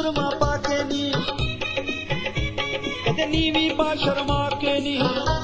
सुरमा पाके नी कदे नीवी पा शर्मा के नी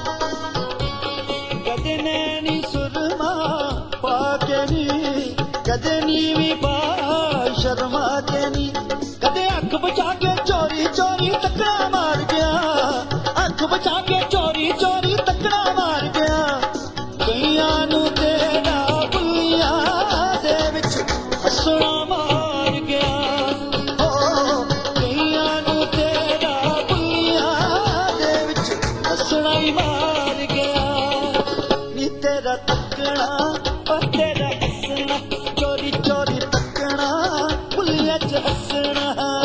कदे नैनी सुरमा पाके नी कदे नीवी पा शर्मा के नी कदे अख बचा के चोरी चोरी तकड़ा मार गया अख बचा के चोरी चोरी तकड़ा मार गया कईयां नू तेरा बुलिया दे विच हसना मार गया हो कईयां नू तेरा बुलिया दे विच हसना ही मार गया नी तेरा तकड़ा और तेरा हसना चोरी चोरी तकड़ा बुलिया च हसना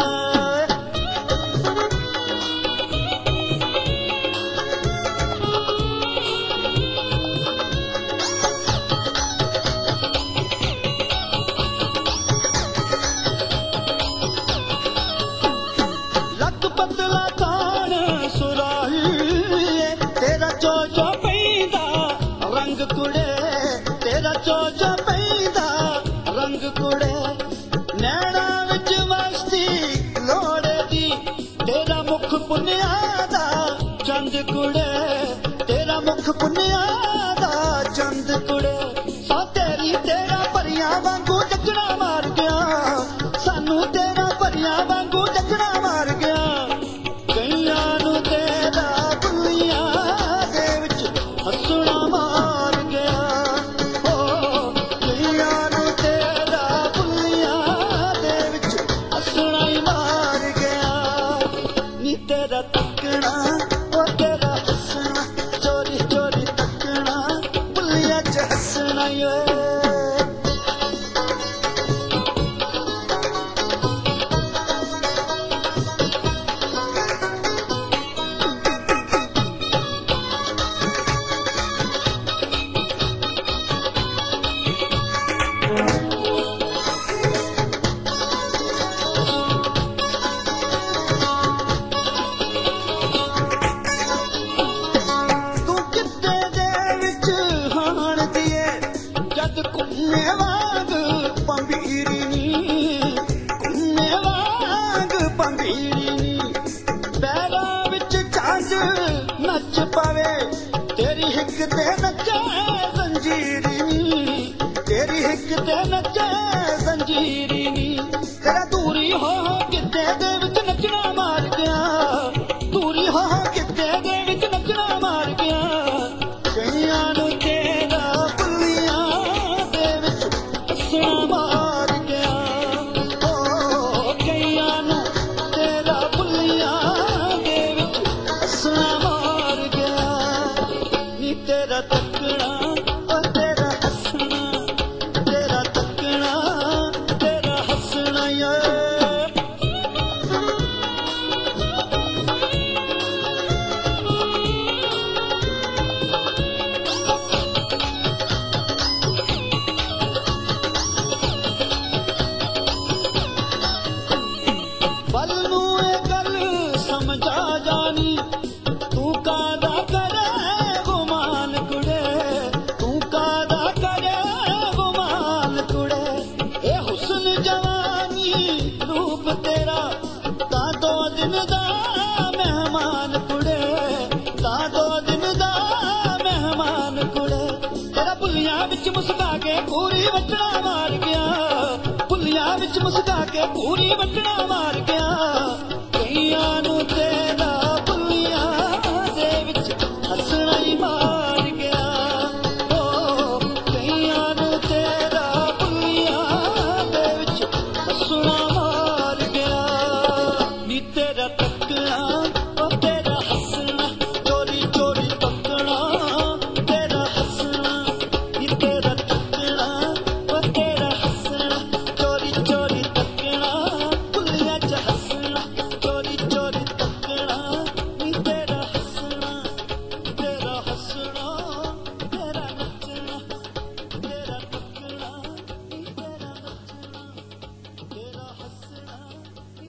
पतला कान सुराही तेरा चोचा पैदा रंग कुड़े तेरा चोचा पैदा रंग कुड़े नैना विच मस्ती लोड़े दी तेरा मुख पुनिया दा चंद कुड़े तेरा मुख पुनिया दा चंद कुड़े सा तेरी तेरा परियां वांगू जगना मार गया सानू तेरा परियां वांगू जगना मार गया कईयां नू तेरा बुलिया दे विच हसना मार गया हो कईयां नू तेरा बुलिया दे विच हसना ही मार गया नी तेरा तकना ओ तेरा हसना चोरी चोरी तकना बुलिया च हसना नच पावे तेरी हिक ते नचे जंजीरी तेरी हिक ते नचे जंजीरी तेरा दूरी हो किते दे विच नचना मार गया दूरी हो किते दे विच नचना मार गया कईयां नू तेरा बुलिया दे विच हसना मार गया ओ कईयां नू तेरा बुलिया दे विच हसना मार गया नी तेरा तकड़ा और तेरा हसना तेरा तकड़ा तेरा हसना बल नू ए गल समझा जानी तू कादा करे गुमान कुड़े तू कादा करे गुमान कुड़े ए हुस्न जवानी रूप तेरा ता दो दिन दा मेहमान कुड़े ता दो दिन दा मेहमान कुड़े तेरा बुलियां विच मुस्का के पूरी वटना मार गया बुलियां विच मुस्का के पूरी वटना मार गया कईयां नू तेरा